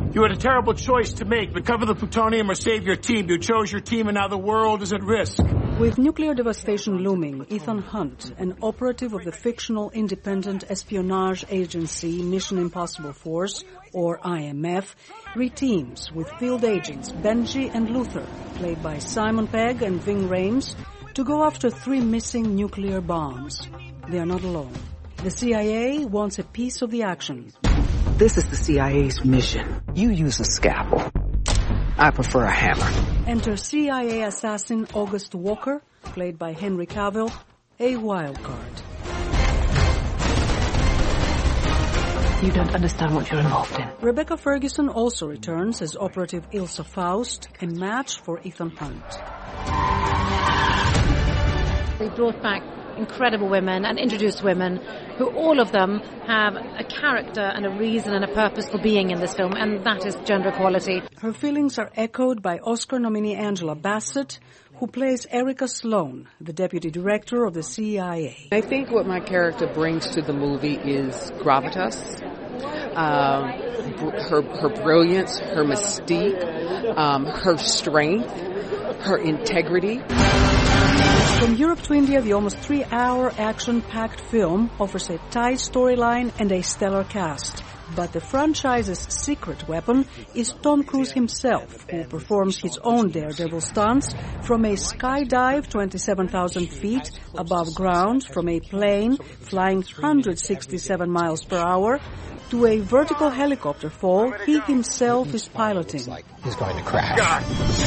You had a terrible choice to make: recover the plutonium or save your team. You chose your team, and now the world is at risk. With nuclear devastation looming, Ethan Hunt, an operative of the fictional independent espionage agency Mission Impossible Force, or IMF, reteams with field agents Benji and Luther, played by Simon Pegg and Ving Rhames, to go after 3 missing nuclear bombs. They are not alone. The CIA wants a piece of the action. This is the CIA's mission. You use a scalpel. I prefer a hammer. Enter CIA assassin August Walker, played by Henry Cavill, a wild card. You don't understand what you're involved in. Rebecca Ferguson also returns as operative Ilsa Faust, a match for Ethan Hunt. We brought back incredible women and introduced women who all of them have a character and a reason and a purpose for being in this film, and that is gender equality. Her feelings are echoed by Oscar nominee Angela Bassett, who plays Erica Sloan, the deputy director of the CIA. I think what my character brings to the movie is gravitas, her brilliance, her mystique, her strength, her integrity. From Europe to India, the almost 3-hour action-packed film offers a tight storyline and a stellar cast. But the franchise's secret weapon is Tom Cruise himself, who performs his own daredevil stunts from a skydive 27,000 feet above ground from a plane flying 167 miles per hour to a vertical helicopter fall he himself is piloting. He's going to crash.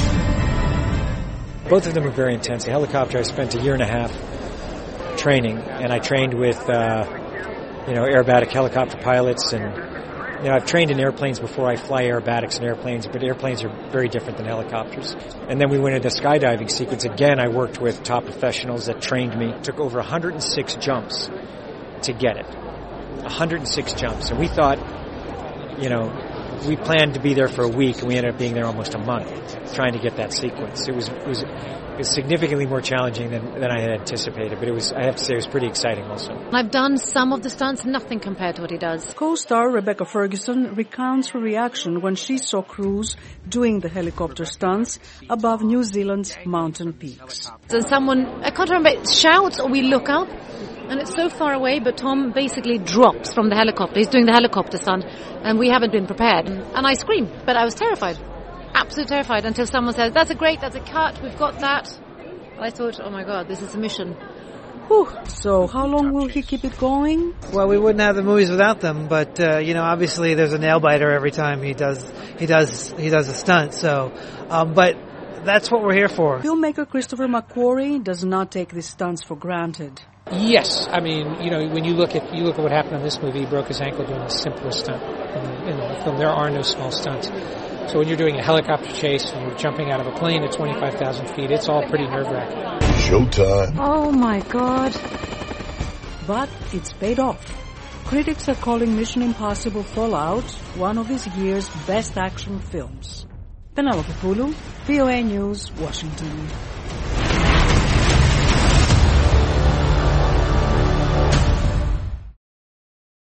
Both of them are very intense. The helicopter, I spent 1.5 years training, and I trained with, aerobatic helicopter pilots, and, I've trained in airplanes before. I fly aerobatics in airplanes, but airplanes are very different than helicopters. And then we went into the skydiving sequence. Again, I worked with top professionals that trained me. It took over 106 jumps to get it. 106 jumps. And we thought, we planned to be there for a week, and we ended up being there almost a month trying to get that sequence. It was significantly more challenging than I had anticipated, but I have to say, it was pretty exciting also. I've done some of the stunts, nothing compared to what he does. Co-star Rebecca Ferguson recounts her reaction when she saw Cruise doing the helicopter stunts above New Zealand's mountain peaks. And someone, I can't remember, shouts or we look up, and it's so far away, but Tom basically drops from the helicopter. He's doing the helicopter stunt, and we haven't been prepared. And I screamed, but I was terrified. Absolutely terrified, until someone says, that's a cut, we've got that. I thought, oh my God, this is a mission. Whew. So how long will he keep it going? Well, we wouldn't have the movies without them, but obviously there's a nail biter every time he does a stunt. So, but that's what we're here for. Filmmaker Christopher McQuarrie does not take these stunts for granted. Yes, I mean, when you look at what happened in this movie, he broke his ankle doing the simplest stunt in the film. There are no small stunts. So when you're doing a helicopter chase and you're jumping out of a plane at 25,000 feet, it's all pretty nerve-wracking. Showtime. Oh my God. But it's paid off. Critics are calling Mission Impossible Fallout one of this year's best action films. Penelope Pulu, VOA News, Washington.